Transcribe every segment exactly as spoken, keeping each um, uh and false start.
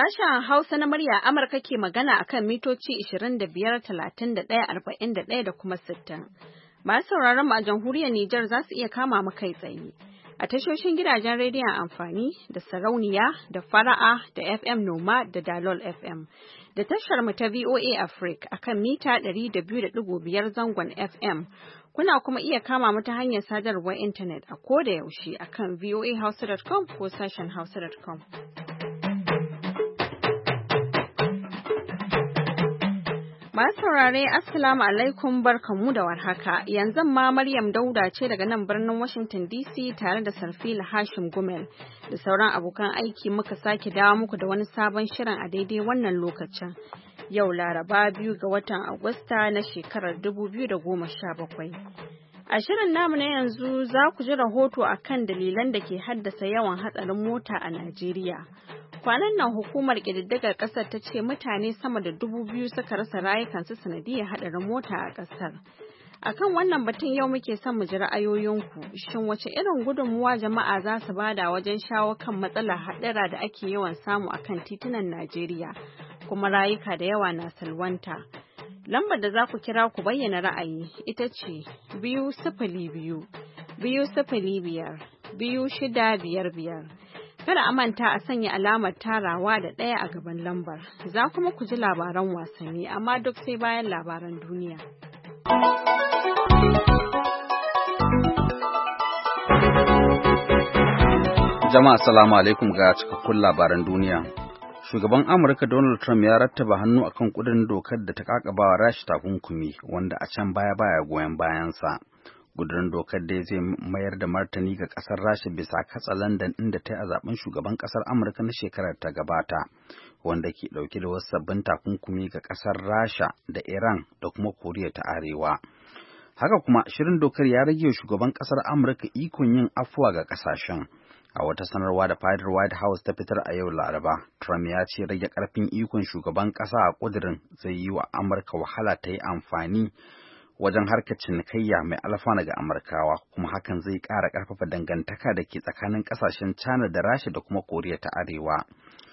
Sashen Hausa na murya Amurka ke magana akan mitoci ishirin da biyar, talatin da ɗaya, arba'in da ɗaya da kuma sittin. Masu sauraron mu a jamhuriyar Nijar za su iya kama mu kai tsaye a tashoshin gidajen rediyon amfani da sarauniya da fara'a da F M Noma da Dalol F M da tashar mu ta V O A Africa akan mita ɗari da biyu da ɗigo biyar zangon F M. Kuna kuma iya kama mu ta hanyar sadarwar intanet a koda yaushe akan voa hausa dot com ko sashen hausa dot com. Masu saurare Assalamu alaikum barkanmu da warhaka. Yanzu ma Maryam Dauda ce daga nan birnin Washington D C tare da Sarfila Hashim Gumel da sauran abokan aiki muka sake dawo muku da wani sabon shirin a daidai wannan lokacin. Yau Laraba biyu ga watan Agusta na shekarar dubu biyu da goma sha bakwai. A shirin namu na yanzu za ku ji rahoto akan dalilan da ke haddasa yawan hatsarin mota a Najeriya. Kwanan nan hukumar ƙididdigar ƙasar ta ce mutane sama da dubu biyu suka rasa rayukansu sanadiyar haɗarin mota a ƙasar. Akan wannan batun yau muke son mu ji ra'ayoyinku. Shin wace irin gudunmuwa jama'a za su bada wajen shawo kan matsalar haɗura da ake yawan samu akan titunan Najeriya, kuma rayuka da yawa na salwanta? Lambar da za ku kira ku bayyana ra'ayi ita ce biyu sifili biyu, biyu sifili biyar, biyu shida biyar biyar. Kada a manta a sanya alamar tarawa da ɗaya a gaban lambar. Za kuma ku ji labaran wasanni, amma duk sai bayan labaran duniya. Jama'a assalamu alaikum ga cikakkun labaran duniya. Shugaban Amurka Donald Trump ya rattaba hannu akan kudin dokar da ta kakabawa Rasha takunkumi wanda a can baya baya goyon bayansa. Gudurin dokar dai zai mayar da martani ga kasar Rasha bisa katsalandan inda ta yi a zaben shugaban kasar Amurka na shekarar ta gabata, wanda ke dauke da wasu sabbin takunkumi ga kasar Rasha da Iran da kuma Koriya ta Arewa. Haka kuma shirin dokar ya rage wa shugaban kasar Amurka ikon yin afuwa ga kasashen. A wata sanarwa da fadar White House ta fitar a yau Laraba, Trump ya ce rage karfin ikon shugaban kasa a kudirin zai yi wa Amurka wahala ta yi amfani wajen harkar cinikayya mai alfana ga Amurkawa, kuma hakan zai ƙara ƙarfafa dangantaka da ke tsakanin ƙasashen China da Rasha da kuma Koriya ta Arewa.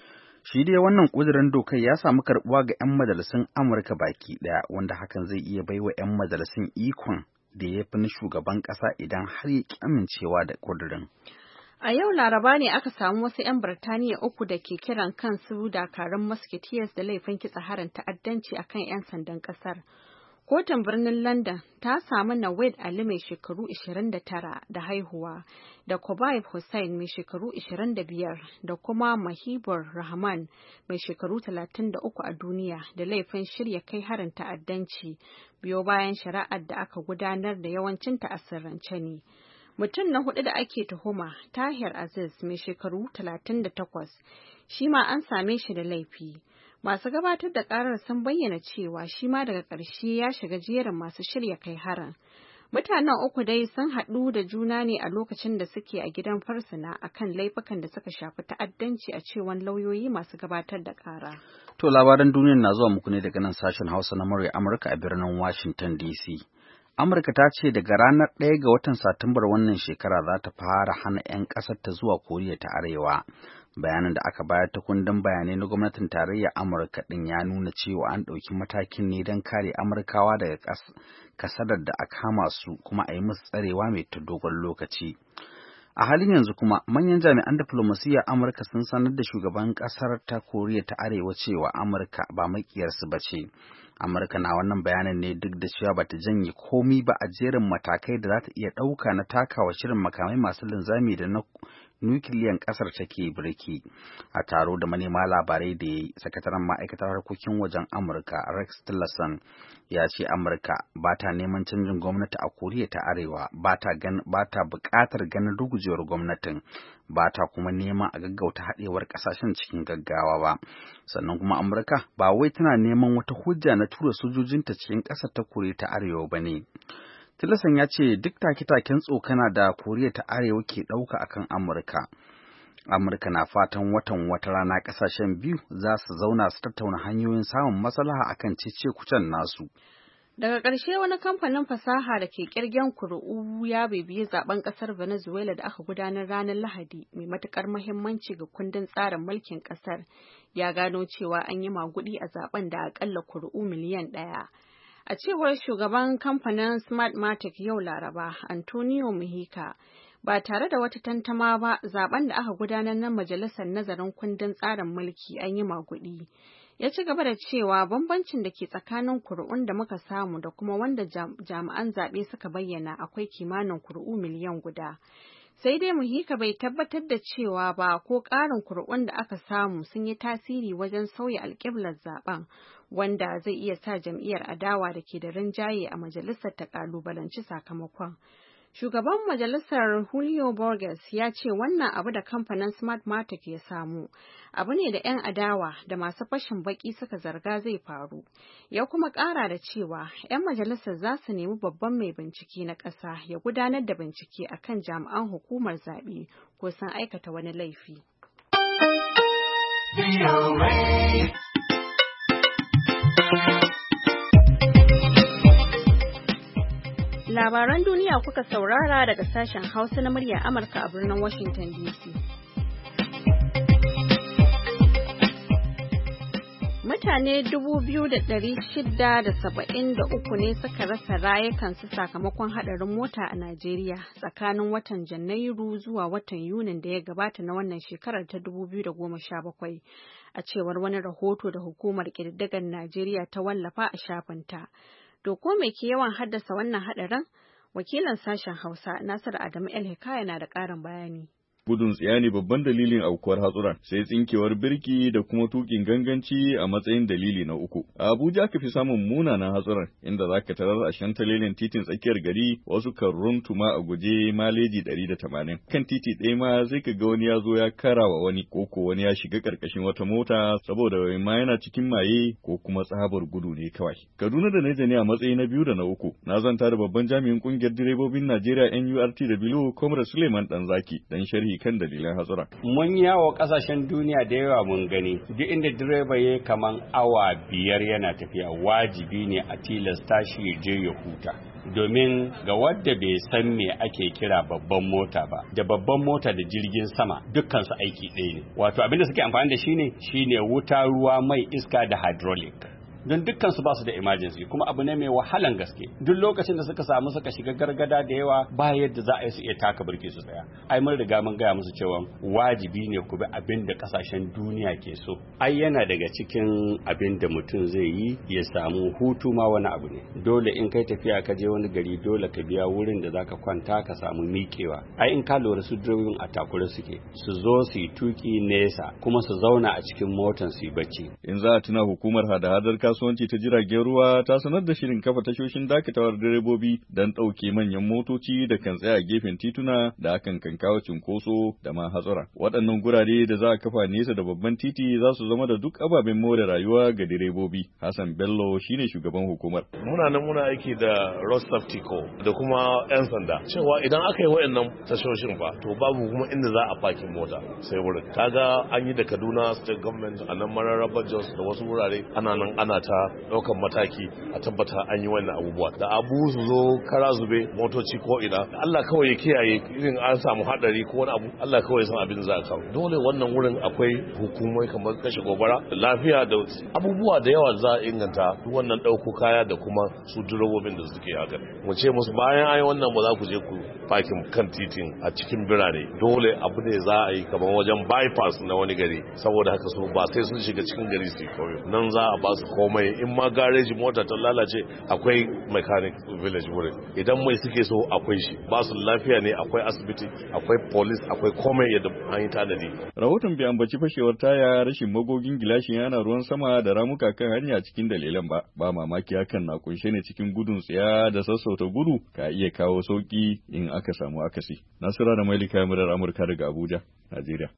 Shi dai wannan ƙudurin dokar ya samu karɓuwa ga 'yan majalisun Amurka baki ɗaya, wanda hakan zai iya baiwa 'yan majalisun ikon da ya fi na shugaban ƙasa idan har ya ƙi amincewa da ƙudurin. A yau Laraba ne aka samu wasu 'yan Birtaniya uku da ke kiran kansu dakarun Musketeers da laifin kitsa harin ta'addanci akan 'yan sandan ƙasar. Kotun birnin London ta samu Nawed Ali mai shekaru ishirin da tara da haihuwa da Kobaib Hussain mai shekaru ishirin da biyar da kuma Mahibur Rahman mai shekaru talatin da uku a duniya da laifin shirya kai harin ta'addanci biyo bayan shari'ar da aka gudanar da yawancinta a sirrance ne. Mutum na hudu da ake tuhuma, Tahir Aziz mai shekaru talatin da takwas, shi ma an same shi da laifi. Masu gabatar da karar sun bayyana cewa shi ma daga ƙarshe ya shiga jerin masu shirya kai harin. Mutanen uku dai sun haɗu da juna ne a lokacin da suke a gidan farsuna akan laifukan da suka shafi ta'addanci a cewan lauyoyi masu gabatar da ƙara. To labaran duniyar na zuwa muku ne daga nan sashen Hausa na murya Amurka a birnin Washington D C. Amurka ta ce daga ranar ɗaya ga watan Satumbar wannan shekara za ta fara hana 'yan ƙasar ta zuwa Koriya ta Arewa. Bayanin da aka bayar ta kundin bayanai na gwamnatin tarayyar Amurka ɗin ya nuna cewa an ɗauki matakin ne don kare Amurkawa daga kasadar da aka kama su kuma a yi musu tsarewa mai ta dogon lokaci. A halin yanzu kuma manyan jami'an diflomasiyyar Amurka sun sanar da shugaban ƙasar ta Koriya ta Arewa cewa Amurka ba maƙiyarsu ba ce. Amurka na wannan bayanin ne duk da cewa bata janye komi ba a jerin matakai da za ta iya ɗauka na takawa shirin makamai masu linzami da na nukiliyan ƙasar take birki. A taro da manema labarai da ya yi, sakataren ma'aikatar harkokin wajen Amurka Rex Tillerson ya ce Amurka ba ta neman canjin gwamnati a Koriya ta Arewa, ba ta buƙatar ganin rugujewar gwamnatin, ba ta kuma neman a gaggauta haɗewar ƙasashen cikin gaggawa ba. Sannan kuma Amurka ba wai tana neman wata hujja na tura sojojinta cikin ƙasar ta Koriya ta Arewa ba ne. Tillerson ya ce duk take-taken tsokana da Koriya ta Arewa ke ɗauka akan Amurka. Amurka na fatan watan wata rana ƙasashen biyu za su zauna su tattauna hanyoyin samun maslaha akan cece-kucen nasu. Daga ƙarshe wani kamfanin fasaha da ke ƙirgen kuri'u ya bibiyi zaben ƙasar Venezuela da aka gudanar ranar Lahadi mai matuƙar muhimmanci ga kundin tsarin mulkin ƙasar ya gano cewa an yi maguɗi a zaben da aƙalla kuri'u miliyan ɗaya. A cewar shugaban kamfanin Smartmatic yau Laraba, Antonio Mujica, ba tare da wata tantama ba zaben da aka gudanar na Majalisar Nazarin Kundin Tsarin Mulki an yi maguɗi. Ya ci gaba da cewa bambancin da ke tsakanin kuri'un da muka samu da kuma wanda jami'an zaɓe suka bayyana akwai kimanin kuri'u miliyan guda. Sai dai Mujica bai tabbatar da cewa ba ko ƙarin kuri'un da aka samu sun yi tasiri wajen sauya alƙiblar zaben, wanda zai iya sa jam'iyyar adawa da ke da rinjaye a majalisar ta ƙalubalanci sakamakon. Shugaban majalisar Julio Borges ya ce wannan abu da kamfanin Smartmatic ya samu abu ne da 'yan adawa da masu fashin baki suka zarga zai faru. Ya kuma ƙara da cewa 'yan majalisar za su nemi babban mai bincike na ƙasa ya gudanar da bincike akan jami'an hukumar zaɓe ko sun aikata wani laifi. Labaran duniya kuka saurara daga sashen Hausa na muryar Amurka a birnin Washington D C. Mutane dubu biyu da ɗari shida da saba'in da uku ne suka rasa rayukansu sakamakon haɗarin mota a Najeriya tsakanin watan Janairu zuwa watan Yunin da ya gabata na wannan shekarar ta dubu biyu da goma sha bakwai, a cewar wani rahoto da hukumar ƙididdigar Najeriya ta wallafa a shafinta. To ko me ke yawan haddasa wannan haɗarin? Wakilin sashen Hausa Nasiru Adamu El Hikaya na da ƙarin bayani. Gudun tsiya ne babban dalilin aukuwar hatsuran, sai tsinkewar birki da kuma tukin ganganci a matsayin dalili na uku. A Abuja ka fi samun munanan hatsuran, inda za ka tarar a shantalelin titin tsakiyar gari wasu kan runtuma a guje maleji ɗari da tamanin. Kan titi ɗaya ma zai ka ga wani ya zo ya kara wa wani, ko ko wani ya shiga ƙarƙashin wata mota saboda wai ma yana cikin maye ko kuma tsabar gudu ne kawai. Kaduna da Naija ne a matsayi na biyu da na uku. Na zanta da babban jami'in ƙungiyar direbobin Najeriya N U R T W Comrade Suleiman Danzaki dan sharhi kan dalilan hatsura. Mun yawo kasashen duniya da yawa mun gani duk inda direba ya kaman awa biyar yana tafiya wajibi ne a tilasta shi ya je ya huta. Domin ga wadda bai san me ake kira babban mota ba, da babban mota da jirgin sama dukkan su aiki ɗaya ne. Wato abinda suke amfani da shi ne shine wuta, ruwa, mai, iska da hydraulic. Don dukkan su ba su da emergency, kuma abu ne mai wahalan gaske. Duk lokacin da suka samu suka shiga gargada da yawa ba yadda za a yi su iya taka birki su tsaya. Ai mun riga mun gaya musu cewa wajibi ne ku bi abin da kasashen duniya ke so. Ai yana daga cikin abin da mutum zai yi ya samu hutu ma wani abu ne. Dole in kai tafiya ka je wani gari dole ka biya wurin da zaka kwanta ka samu miƙewa. Ai in ka lura su direbobin a takure suke, su zo su yi tuki nesa kuma su zauna a cikin motan su yi bacci. In za a tuna hukumar hada-hadar kasuwanci ta jiragen ruwa ta sanar da shirin kafa tashoshin dakatawar direbobi don ɗauke manyan motoci da kan tsaya a gefen tituna da akan kankawa cinkoso da ma hatsura. Waɗannan gurare da za a kafa nesa da babban titi za su zama da duk ababen more rayuwa ga direbobi. Hassan Bello shine shugaban hukumar. Muna nan muna aiki da Road Safety Co da kuma 'yan sanda cewa idan aka yi waɗannan tashoshin ba to babu kuma inda za a fakin mota sai wurin. Kaga an yi da Kaduna State Government a nan Mararaba Jos da wasu wurare ana nan ana ta ɗaukan mataki a tabbata an yi wannan abubuwa da abu su zo kara zube motoci ko ina Allah kawai ya kiyaye irin an samu hadari ko wani abu Allah kawai san abin za a kawo dole wannan wurin akwai hukumai kamar kashe gobara da lafiya da abubuwa da yawa za a inganta wannan ɗauko kaya da kuma su direbobin da suke haka mu ce musu bayan an yi wannan ba za ku je ku fakin kan titin a cikin birane dole abu ne za a yi kamar wajen bypass na wani gari saboda haka su ba sai sun shiga cikin gari su yi kawai nan za a ba su komai in ma gareji mota ta lalace akwai mechanic village wurin idan mai suke so akwai shi ba su lafiya ne akwai asibiti akwai police akwai komai yadda an yi tanadi. Rahoton bai ambaci fashewar taya rashin magogin gilashin yana ruwan sama da ramuka kan hanya cikin dalilan ba ba mamaki hakan na kunshe ne cikin gudun tsiya da sassauta gudu ka iya kawo sauki in aka samu akasi. Nasira da Mailika murar Amurka daga Abuja, Najeriya.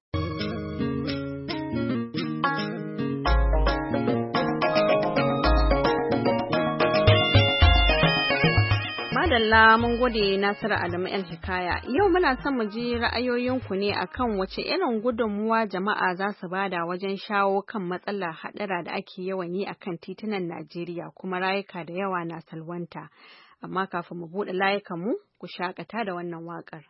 madalla mun gode Nasiru Adamu El Hikaya. Yau muna son mu ji ra'ayoyinku ne akan wace irin gudunmuwa jama'a za su bada wajen shawo kan matsalar haɗura da ake yawan yi akan titunan Najeriya kuma rayuka da yawa na salwanta. Amma kafin mu buɗe layukan mu ku shakata da wannan waƙar.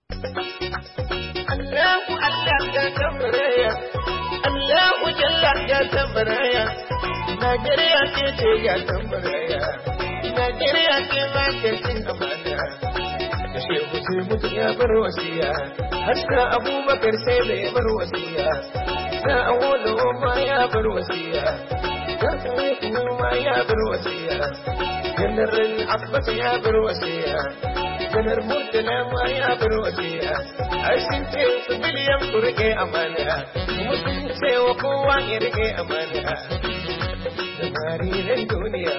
Allahu Allah ya tambaraya, Allahu Jalla ya tambaraya, Najeriya ce ce ya tambaraya, Najeriya ce ba ta cin amana. Da shehu sai mutu ya bar wasiya, haska Abubakar sai da ya bar wasiya, sa Awolowo ma ya bar wasiya, sa Sa'idu ma ya bar wasiya, General Abbas ya bar wasiya. Janar Murtala ma ya bar wasiya, ai sun ce su biliyan ku rike amana, kuma sun ce wa kowa ya rike amana, da marinan duniya.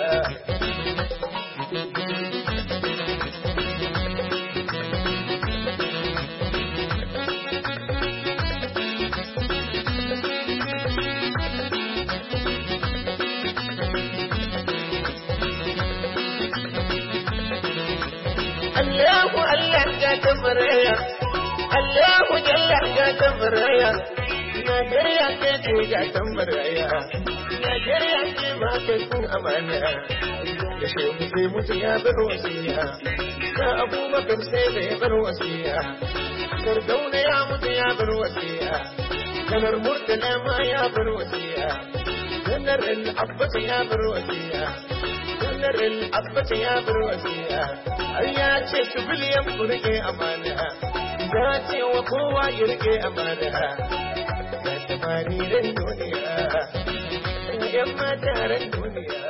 Allahu Allah ya tambaraya, Allahu Jalla ya tambaraya, Najeriya ce ce ya tambaraya, Najeriya ce ma ta cin amana. Da shehu sai mutu ya bar wasiya, sa Abubakar sai da ya bar wasiya, Sardauna ya mutu ya bar wasiya, Janar Murtala ma ya bar wasiya, Janar Abbas ya bar wasiya, Janar Abbas ya bar wasiya. Ai ya ce su biliyan ku rike amana, ya ce wa kowa ya rike amana, ga tamariren duniya, yan mataren duniya.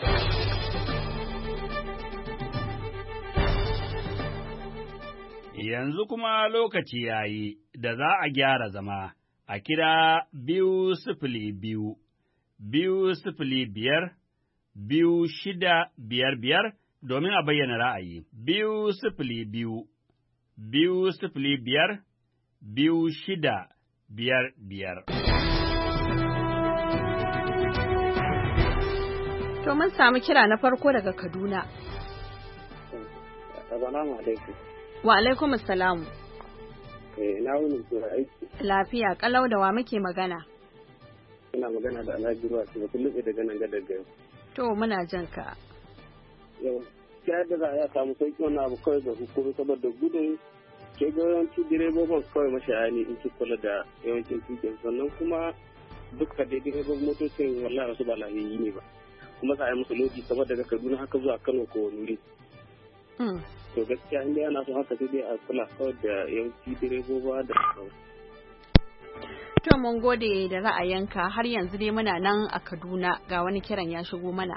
Yanzu kuma lokaci ya yi da za a gyara zama a kira biyu sifili biyu, biyu sifili biyar, biyu shida biyar biyar. Domin a bayyana ra'ayi, biyu sifili biyu, biyu sifili biyar, biyu shida biyar biyar. To mun samu kira na farko daga Kaduna. Assalamu alaikum. Wa alaikum assalamu. Eh, na wuni zuwa aiki. Lafiya, kalau da wa muke magana? Ina magana da Alhaji Ruwa, sai kun lube daga nan ga daga. To muna jan ka. Yau, ya da za a samu sauƙi wannan abu kawai ga hukumi saboda gudun ke ga yawanci direbobin kawai mashayani in ci kula da yawancin tukin sannan kuma duka dai direbobin motocin wallahi wasu ba lahiyi ne ba kuma za a yi musu lodi kamar daga Kaduna haka zuwa Kano ko wani wuri. To gaskiya inda yana so haka sai dai a kula kawai da yawanci direboba da kawai. To mun gode da ra'ayinka har yanzu dai muna nan a Kaduna ga wani kiran ya shigo mana.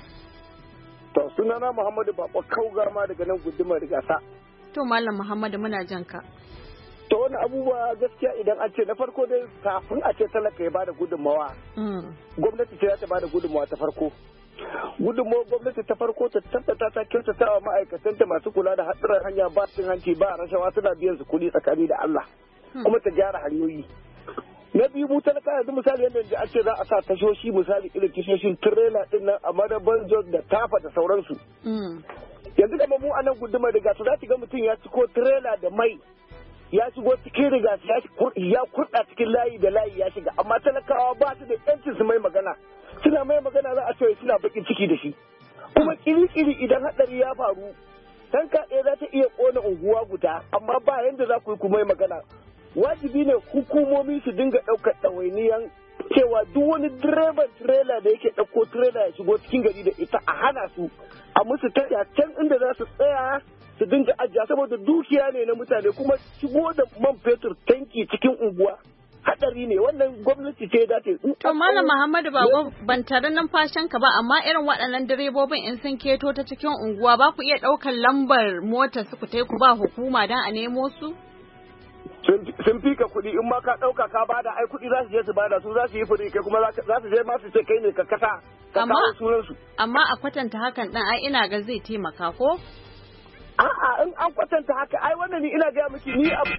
To sunana Muhammadu Bako Kaugama daga nan gudumar Rigasa. To Malam Muhammadu muna jan ka. To wani abubuwa gaskiya idan an ce na farko dai kafin a ce talaka ya bada gudunmawa. Gwamnati ce za ta bada gudunmawa ta farko. Gudunmawar gwamnati ta farko ta tabbata ta kyautata wa ma'aikatanta masu kula da haɗuran hanya ba cin hanci ba rashawa suna biyan su kuɗi tsakani da Allah. Kuma ta gyara hanyoyi. Na biyu mu talaka yanzu misali yadda a ce za a sa tashoshi misali irin tashoshin tirela din nan a madaban jos da tafa da sauransu. Yanzu da mu a nan gudumar riga su za ki ga mutum ya ciko tirela da mai ya shigo cikin riga ya kurɗa cikin layi da layi ya shiga amma talakawa ba su da yancin su mai magana suna mai magana za a ce suna bakin ciki da shi kuma kiri-kiri idan haɗari ya faru tanka ɗaya za ta iya ƙona unguwa guda amma ba yanda za ku yi ku mai magana. Wajibi ne hukumomi su dinga ɗaukar ɗawainiyan cewa duk wani direban tirela da yake ɗauko tirela ya shigo cikin gari da ita a hana su a musu tasha can inda za su tsaya su dinga ajiya saboda dukiya ne na mutane kuma shigo da man fetur tanki cikin unguwa hadari ne wannan gwamnati ce dace. To Malam Muhammadu Bago ban tare numfashin ka ba amma irin waɗannan direbobin in sun keto ta cikin unguwa ba ku iya ɗaukar lambar motar su ku tai ku ba hukuma don a nemo su? Sun fi ka kuɗi in ma ka ɗauka ka bada ai kuɗi za su je su bada su za su yi furi kai kuma za su je ma su ce kai ne ka kasa ka kawo sunan su. Amma a kwatanta hakan ɗin ai ina ga zai taimaka ko? A'a in an kwatanta haka ai wannan ni ina gaya miki ni abu.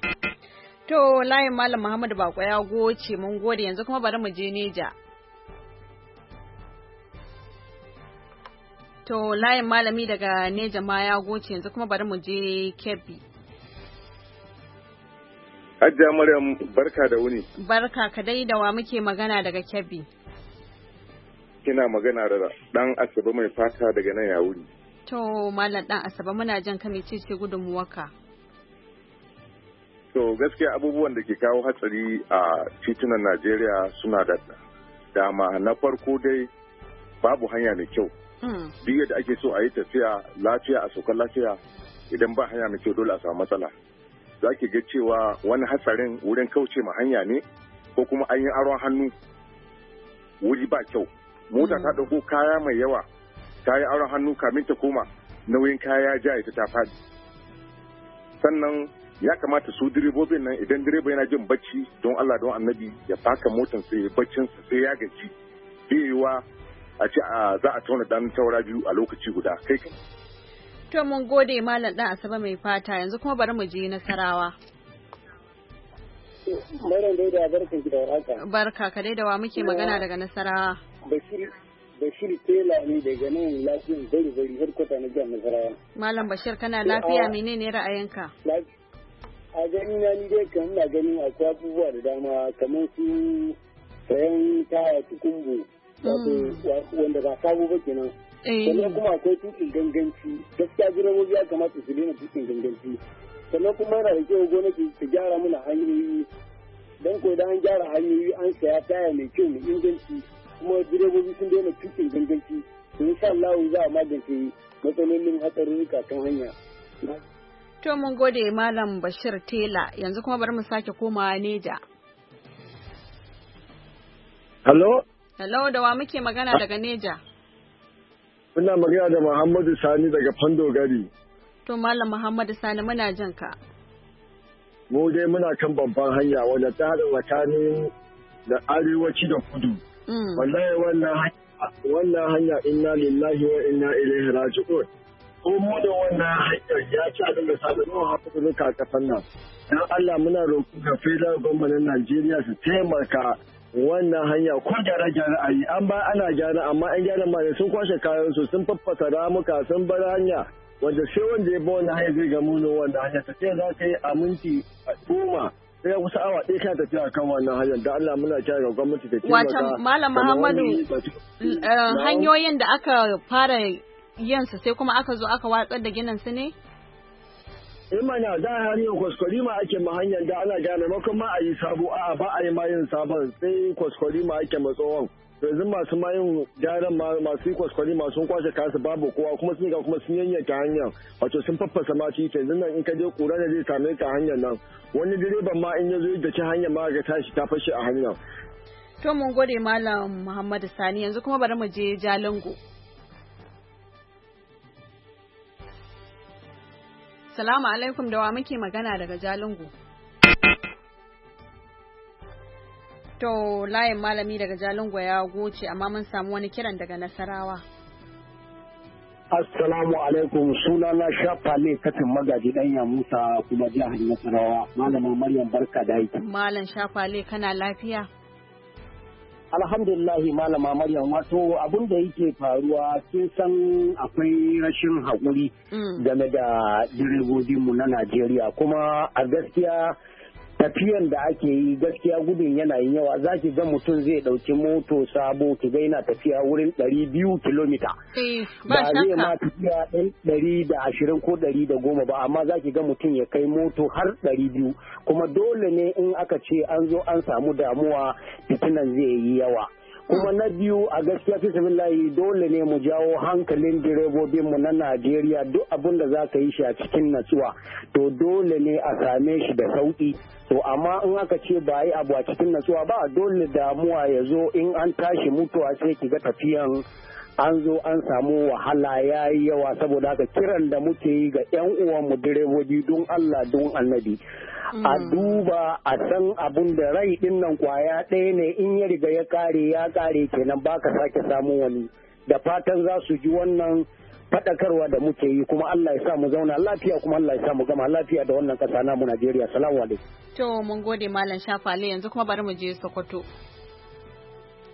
To layin Malam Muhammadu Bako ya goce mun gode yanzu kuma bari mu je Neja. To layin malami daga Neja ma ya goce yanzu kuma bari mu je Kebbi. Hajja Maryam barka da wuni. Barka ka dai da wa muke magana daga Kebbi. Kina magana da dan Asabe mai fata daga nan ya wuri. To Malam dan Asabe muna jan ka mece ce gudunmuwarka. To gaskiya abubuwan da ke kawo hatsari a titunan Najeriya suna da dama. Na farko dai babu hanya mai kyau. Duk yadda ake so a yi tafiya lafiya a saukan lafiya idan ba hanya mai kyau dole a samu matsala. Za ki ga cewa wani hatsarin wurin kauce ma hanya ne ko kuma an yi aron hannu wuri ba kyau. Mota ta ɗauko kaya mai yawa ta yi aron hannu kamin ta koma nauyin kaya ja ita ta faɗi. Sannan ya kamata su direbobin nan idan direba yana jin bacci don Allah don annabi ya faka motan sai ya baccinsa sai ya gaji. Bai yiwa a ce za a tauna dan taura biyu a lokaci guda kai kai. To mun gode Malam dan Asabe mai fata yanzu kuma bari mu je Nasarawa. Maryam dai da barkan ki da warhaka. Barka ka dai da wa muke magana daga Nasarawa. Bashir Bashir Tela ne daga nan lafiyan bari bari har kwata na jihar Nasarawa. Malam Bashir kana lafiya menene ra'ayinka? A gani na ni dai kan ina ganin akwai abubuwa da dama kamar su sayan kaya tukumbu wanda ba sabo ba kenan. Sannan kuma akwai tukin ganganci gaskiya direbobi ya kamata su daina tukin ganganci. Sannan kuma yana da kyau gwamnati ta gyara mana hanyoyi don ko idan an gyara hanyoyi an saya taya mai kyau mai inganci kuma direbobi sun daina tukin ganganci to insha Allah za a magance matsalolin hatsarurruka kan hanya. To mun gode Malam Bashir Tela yanzu kuma bari mu sake komawa Neja. Hello? Hello da wa muke magana daga Neja? Muna magana da Muhammadu Sani daga Fando Gari. To Malam Muhammadu Sani muna jin ka. Mu dai muna kan babban hanya wanda ta haɗa tsakanin da arewaci da kudu. Wallahi wannan wannan hanya inna lillahi wa inna ilaihi raji'un. Ko mu da wannan hanyar ya ci a dinga samun hafuzuka a ƙasar nan. Dan Allah muna roƙo ga federal gwamnatin Najeriya su taimaka wannan hanya ko gyare-gyare a yi an ba ana gyara amma an gyara ma sun kwashe kayan su sun faffasa ramuka sun bar hanya wanda sai wanda ya ba wannan hanya zai ga munin wannan hanya ta ce za ka yi a minti goma sai ya kusa awa ɗaya kana tafiya kan wannan hanyar da Allah muna kira ga gwamnati ta taimaka. Wata Malam Muhammadu hanyoyin da aka fara yin su sai kuma aka zo aka watsar da ginin su ne? Imana da hanyar kwaskwari ma ake ma hanyar da ana gane maimakon ma a yi sabo a'a ba a yi ma yin sabon sai kwaskwari ma ake ma tsohon yanzu masu ma yin gyaran masu yi kwaskwari ma sun kwashe kasu babu kowa kuma sun ga kuma sun yanyanke hanyar wato sun faffasa ma titi yanzu nan in ka je kura da zai same ka hanyar nan wani direban ma in ya zo da ci hanyar ma ga tashi ta fashe a hanyar. To mun gode Malam Muhammadu Sani yanzu kuma bari mu je Jalingo. Salamu alaikum da wa muke magana daga Jalingo. To layin malami daga Jalingo ya goce amma mun samu wani kiran daga Nasarawa. Assalamu alaikum suna na shafa ne katin magaji ɗanya Musa kuma jihar Nasarawa. Malama Maryam barka da aiki. Malam Shafale kana lafiya? Alhamdulillahi Malama Maryam wato abin da yake faruwa kin san akwai rashin haƙuri game da direbobinmu na Najeriya kuma a gaskiya tafiyan da ake yi gaskiya gudun yana yin yawa za ki ga mutum zai ɗauki moto sabo ki ga yana tafiya wurin ɗari biyu kilomita ba zai ma tafiya ɗari da ashirin ko ɗari da goma ba amma za ki ga mutum ya kai moto har ɗari biyu kuma dole ne in aka ce an zo an samu damuwa fitinan zai yi yawa kuma na biyu a gaskiya fi sabillahi dole ne mu jawo hankalin direbobinmu na Najeriya duk abin da za ka yi shi a cikin natsuwa to dole ne a same shi da sauki to amma in aka ce ba yi abu a cikin natsuwa ba dole damuwa ya zo in an tashi mutuwa sai ki ga tafiyan an zo an samu wahala ya yi yawa saboda haka kiran da muke yi ga 'yan uwanmu direbobi don Allah don annabi a duba a san abun da rai din nan kwaya ɗaya ne in ya riga ya kare ya kare kenan baka sake samu wani da fatan za su ji wannan faɗakarwa da muke yi kuma Allah ya sa mu zauna lafiya kuma Allah ya sa mu gama lafiya da wannan ƙasa namu Najeriya. Salamu alaikum. To mun gode Malam Shafale yanzu kuma bari mu je Sokoto.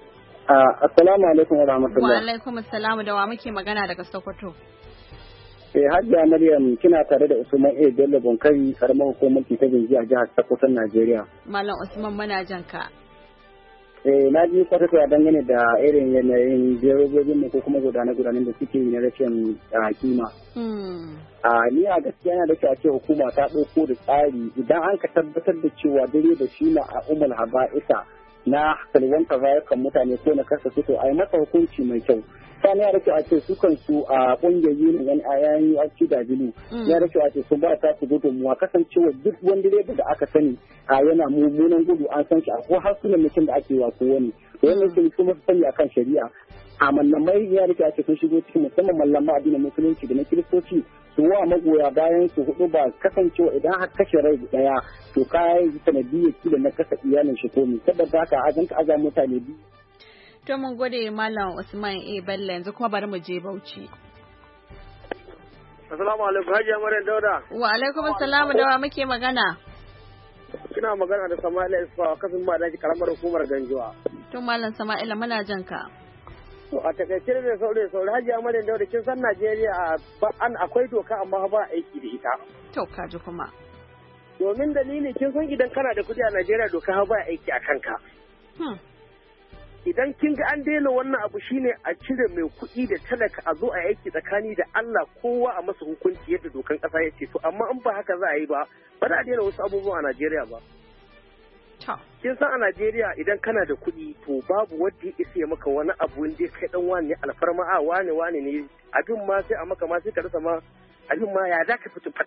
Assalamu alaikum wa rahmatullah. Wa alaikum assalam, da wa muke magana daga Sokoto? Eh Hajiya Maryam kina tare da Usman A Bello Bonkari, karamar hukumar ta Binji a jihar Sokoto, Najeriya. Malam Usman muna jan ka. Eh na ji kwatata dangane da irin yanayin jerobobin mu ko kuma gudane-gudanen da suke yi na rashin kima. A ni a gaskiya yana da kyau a ce hukuma ta ɗauko da tsari idan an ka tabbatar da cewa dare da shi na a umar haba'isa na salwantar rayukan mutane ko na kasa fito a yi masa hukunci mai kyau. Sani ya da kyau a ce su kansu a ƙungiyar union a yayin UFC da Bilu ya da kyau a ce su ba ta su gudunmuwa kasancewa duk wani direba da aka sani a yana mummunan gudu an san shi a ko har sunan mutum da ake wa ko wani. Wannan sun kuma su sani akan shari'a. A mallamai ya da kyau a ce sun shigo cikin musamman mallamai addinin musulunci da na kiristoci su wa magoya bayan su hudu ba kasancewa idan har kashe rai daya to kai sanadiyyar kila na kasa iyalin shi komi saboda haka a ganka aza mutane biyu. To mun gode Malam Usman A Bello, yanzu kuma bari mu je Bauchi. Assalamu alaikum Hajiya Maryam Dauda. Wa alaikum assalam, da wa muke magana? Kina magana da Sama'ila Isfawa kafin ba daji karamar hukumar Ganjuwa. To Malam Sama'ila muna jan ka. To a takaice ne saurayi saurayi Hajiya Maryam Dauda kin san Najeriya an akwai doka amma ba aiki da ita. To kaji kuma. Domin dalili kin san idan kana da kudi a Najeriya doka ba aiki a kanka. Hmm. Idan kin ga an daina wannan abu shine a cire mai kuɗi da talaka a zo a aiki tsakani da Allah kowa a masa hukunci yadda dokan ƙasa ya ce to amma in ba haka za a yi ba ba za a daina wasu abubuwa a Najeriya ba. Kin san a Najeriya idan kana da kuɗi to babu wanda ya isa ya maka wani abu wanda kai dan wani alfarma a wane wane ne abin ma sai a maka ma sai ka rasa ma abin ma ya da ka fito fat.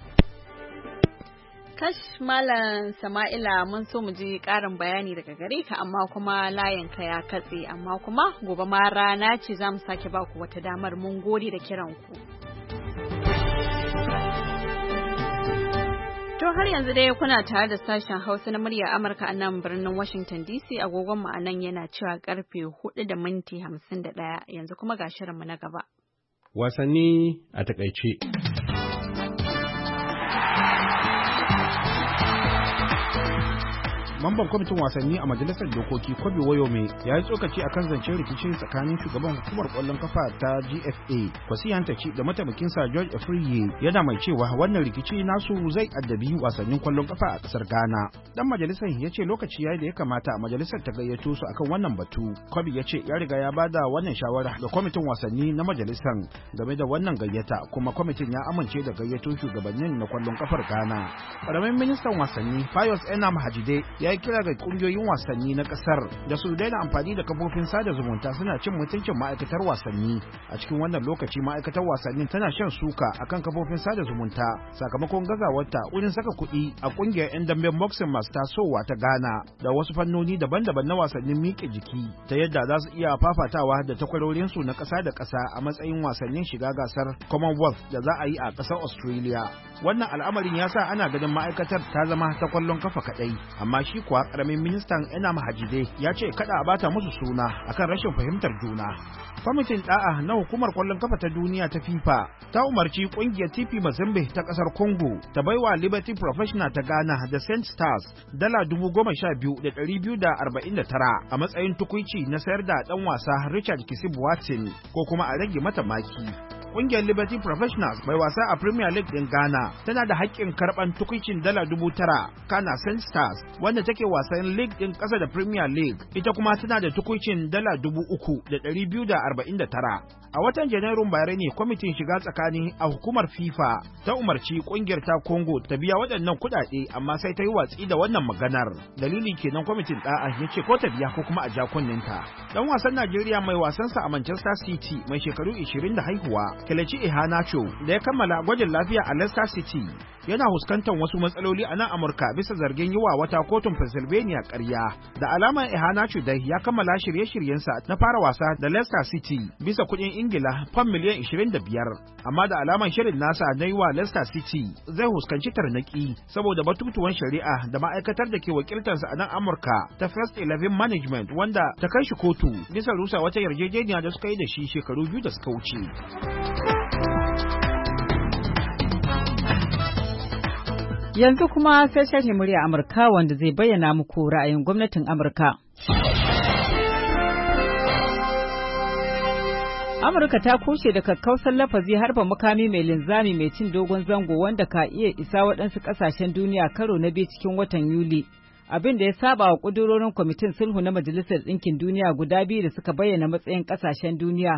Kash Malam Sama'ila mun so mu ji ƙarin bayani daga gare ka amma kuma layin ka ya katse amma kuma gobe ma rana ce za mu sake ba ku wata damar mun gode da kiran ku. To har yanzu dai kuna tare da sashen Hausa na murya Amurka a nan birnin Washington D C agogon mu anan yana cewa karfe hudu da minti hamsin da ɗaya yanzu kuma ga shirinmu na gaba. Wasanni a takaice. Mamban kwamitin wasanni a majalisar dokoki Kobe Wayome ya yi tsokaci akan zancen rikicin tsakanin shugaban hukumar kwallon kafa ta G F A Kwasi Yantaci da mataimakinsa George Afriye, yana mai cewa wannan rikici nasu zai addabi wasannin kwallon kafa a kasar Ghana. Dan majalisar ya ce lokaci yayi da ya kamata majalisar ta gayyato su akan wannan batu. Kobe ya ce ya riga ya bada wannan shawara ga kwamitin wasanni na majalisar game da wannan gayyata kuma kwamitin ya amince da gayyato shugabannin na kwallon kafar Ghana. Karamin ministan wasanni Pius Enam Hajide ya yi kira ga kungiyoyin wasanni na kasar da su daina amfani da kafofin sada zumunta suna cin mutuncin ma'aikatar wasanni. A cikin wannan lokaci ma'aikatar wasannin tana shan suka akan kafofin sada zumunta sakamakon gazawarta wurin saka kuɗi a kungiyar 'yan damben boxing masu tasowa ta Ghana da wasu fannoni daban-daban na wasannin miƙe jiki ta yadda za su iya fafatawa da takwarorinsu na ƙasa da ƙasa a matsayin wasannin shiga gasar Commonwealth da za a yi a ƙasar Australia. Wannan al'amarin ya sa ana ganin ma'aikatar ta zama ta kwallon kafa kaɗai, amma shi kuwa karamin ministan Enam Hajide ya ce kada a bata musu suna akan rashin fahimtar juna. Kwamitin da'a na hukumar kwallon kafa ta duniya ta FIFA ta umarci kungiyar T P Mazembe ta kasar Congo ta baiwa Liberty Professional ta Ghana da Saint Stars dala dubu goma sha biyu da ɗari biyu da arba'in da tara a matsayin tukuici na sayar da dan wasa Richard Kisib Watson ko kuma a rage mata maki. Ƙungiyar Liberty Professionals mai wasa a Premier League ɗin Ghana tana da haƙƙin karɓan tukuicin dala dubu tara, kana Saint Stars wanda take wasan League ɗin ƙasa da Premier League ita kuma tana da tukuicin dala dubu uku da ɗari biyu da arba'in da tara. A watan Janairun bayar ne kwamitin shiga tsakani a hukumar FIFA ta umarci ƙungiyar ta Congo ta biya waɗannan kuɗaɗe amma sai ta yi watsi da wannan maganar. Dalili kenan kwamitin ɗa'a ya ce ko ta biya ko kuma a ja kunninta. Dan wasan Najeriya mai wasansa a Manchester City mai shekaru ishirin da haihuwa Kelechi Iheanacho da ya kammala gwajin lafiya a Leicester City yana fuskantar wasu matsaloli a nan Amurka bisa zargin yi wa wata kotun Pennsylvania ƙarya. Da alama Iheanacho dai ya kammala shirye-shiryensa na fara wasa da Leicester City bisa kuɗin Ingila fam miliyan ishirin da biyar, amma da alaman shirin nasa na yi wa Leicester City zai fuskanci tarnaki saboda batutuwan shari'a da ma'aikatar da ke wakiltarsa a nan Amurka ta First Eleven Management wanda ta kai shi kotu bisa rusa wata yarjejeniya da suka yi da shi shekaru biyu da suka wuce. Yanzu kuma sai sharhi murya Amurka wanda zai bayyana muku ra'ayin gwamnatin Amurka. Amurka ta kushe da kakkausan lafazi harba makami mai linzami mai cin dogon zango wanda ka iya isa waɗansu ƙasashen duniya karo na biyu cikin watan Yuli, abin da ya saba wa ƙudurorin kwamitin sulhu na Majalisar Ɗinkin Duniya guda biyu da suka bayyana matsayin ƙasashen duniya.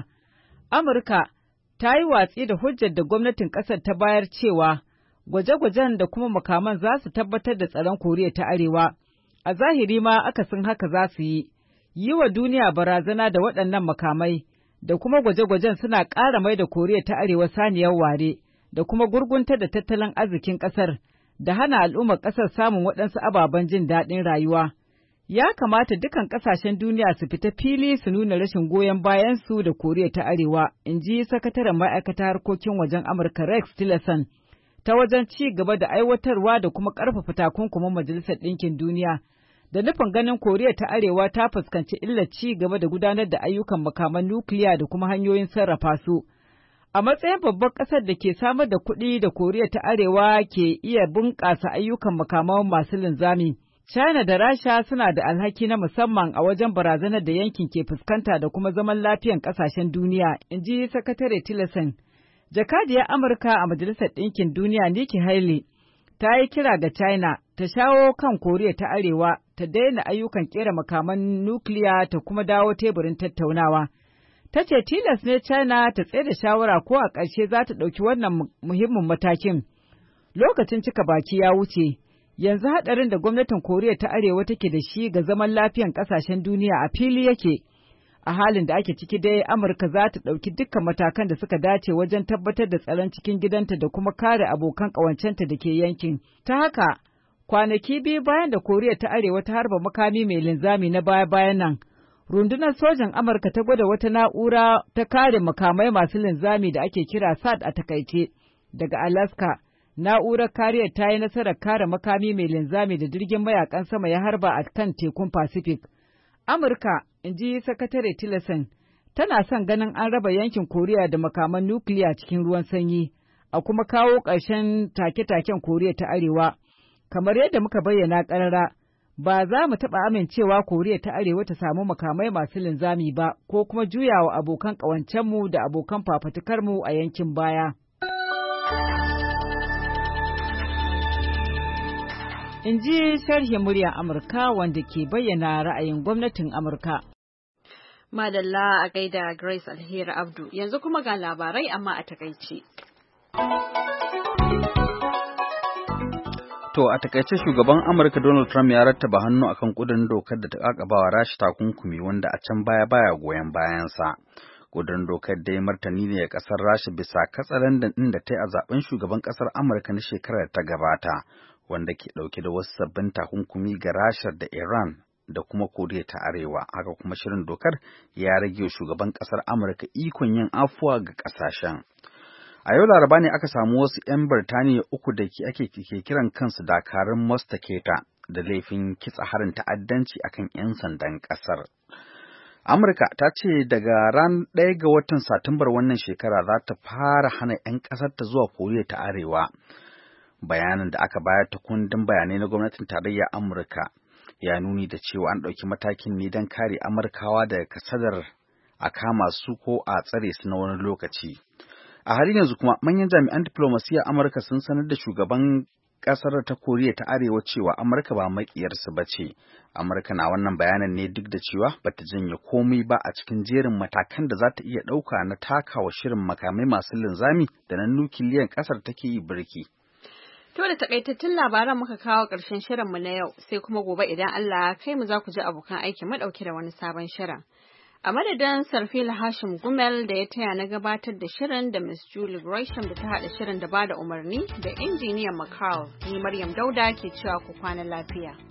Amurka ta yi watsi da hujjar da gwamnatin ƙasar ta bayar cewa gwaje-gwajen da kuma makaman za su tabbatar da tsaron Koriya ta Arewa. A zahiri ma akasin haka za su yi, yi wa duniya barazana da waɗannan makamai. Da kuma gwaje-gwajen suna ƙara mai da Koriya ta Arewa saniyar ware da kuma gurgunta da tattalin arzikin ƙasar da hana al'ummar ƙasar samun waɗansu ababen jin daɗin rayuwa. Ya kamata dukan ƙasashen duniya su fita fili su nuna rashin goyon bayansu da Koriya ta Arewa, in ji sakataren ma'aikatar harkokin wajen Amurka Rex Tillerson, ta wajen ci gaba da aiwatarwa da kuma ƙarfafa takunkumin Majalisar Ɗinkin Duniya. Da nufin ganin Koriya ta Arewa ta fuskanci illar ci gaba da gudanar da ayyukan makaman nukiliya da kuma hanyoyin sarrafa su. A matsayin babbar ƙasar da ke samar da kuɗi da Koriya ta Arewa ke iya bunƙasa ayyukan makaman masu linzami, China da Rasha suna da alhaki na musamman a wajen barazanar da yankin ke fuskanta da kuma zaman lafiyan ƙasashen duniya, in ji Sakatare Tillerson. Jakadiyar Amurka a Majalisar Ɗinkin Duniya Nikki Haley ta yi kira ga China ta shawo kan Koriya ta Arewa ta daina ayyukan kera makaman nukiliya ta kuma dawo teburin tattaunawa. Ta ce tilas ne China ta tsaye da shawara ko a ƙarshe za ta ɗauki wannan muhimmin matakin. Lokacin cika baki ya wuce, yanzu haɗarin da gwamnatin Koriya ta Arewa take da shi ga zaman lafiyan ƙasashen duniya a fili yake. A halin da ake ciki dai, Amurka za ta ɗauki dukkan matakan da suka dace wajen tabbatar da tsaron cikin gidanta da kuma kare abokan ƙawancenta da ke yankin. Ta haka, kwanaki biyu bayan da Koriya ta Arewa ta harba makami mai linzami na baya-bayan nan, rundunar sojan Amurka ta gwada wata na'ura ta kare makamai masu linzami da ake kira S A D a takaice daga Alaska. Na'urar kariyar ta yi nasarar kare makami mai linzami da jirgin mayakan sama ya harba a kan tekun Pacific. Amurka, in ji Sakatare Tillerson, tana son ganin an raba yankin Koriya da makaman nukiliya cikin ruwan sanyi, a kuma kawo ƙarshen take-taken Koriya ta Arewa. Kamar yadda muka bayyana ƙarara, ba za mu taɓa amincewa Koriya ta Arewa ta samu makamai masu linzami ba, ko kuma juyawa abokan ƙawancenmu da abokan fafatukarmu a yankin baya. In ji sharhin muryar Amurka wanda ke bayyana ra'ayin gwamnatin Amurka. Madalla a gaida Grace Alheri Abdu, yanzu kuma ga labarai amma a takaice. To a takaice shugaban Amurka Donald Trump ya rattaba hannu akan kudin dokar da ta kakabawa Rasha takunkumi wanda a can baya baya goyon bayansa. Kudin dokar dai martani ne ga kasar Rasha bisa katsalandan din da ta yi a zaben shugaban kasar Amurka na shekarar ta gabata, wanda ke dauke da wasu sabbin takunkumi ga Rasha da Iran da kuma Koriya ta Arewa. Haka kuma shirin dokar ya rage shugaban kasar Amurka ikon yin afuwa ga kasashen. A yau Laraba ne aka samu wasu ‘yan Birtaniya uku da ake ke kiran kansu dakarun Mostaketa da laifin kitsa harin ta'addanci akan ‘yan sandan ƙasar. Amurka ta ce daga ran ɗaya ga watan Satumbar wannan shekara za ta fara hana ‘yan ƙasar ta zuwa Koriya ta Arewa. Bayanin da aka bayar ta kundin bayanai na gwamnatin tarayya Amurka ya nuni da cewa an ɗauki matakin ne don kare Amurkawa daga kasadar a kama su ko a tsare su na wani lokaci. A halin yanzu kuma manyan jami'an diflomasiyyar Amurka sun sanar da shugaban ƙasar ta Koriya ta Arewa cewa Amurka ba maƙiyarsu ba ce. Amurka na wannan bayanan ne duk da cewa bata janye komai ba a cikin jerin matakan da za ta iya ɗauka na takawa shirin makamai masu linzami da na nukiliyan ƙasar take yi birki. To da takaitattun labaran muka kawo ƙarshen shirinmu na yau, sai kuma gobe idan Allah ya kai mu za ku ji abokan aiki madauke da wani sabon shirin. A madadin Sarfila Hashim Gumel da ya taya na gabatar da shirin da Miss Julie Gresham da ta haɗa shirin da bada umarni da injiniyan Macau, ni Maryam Dauda ke cewa ku kwana lafiya.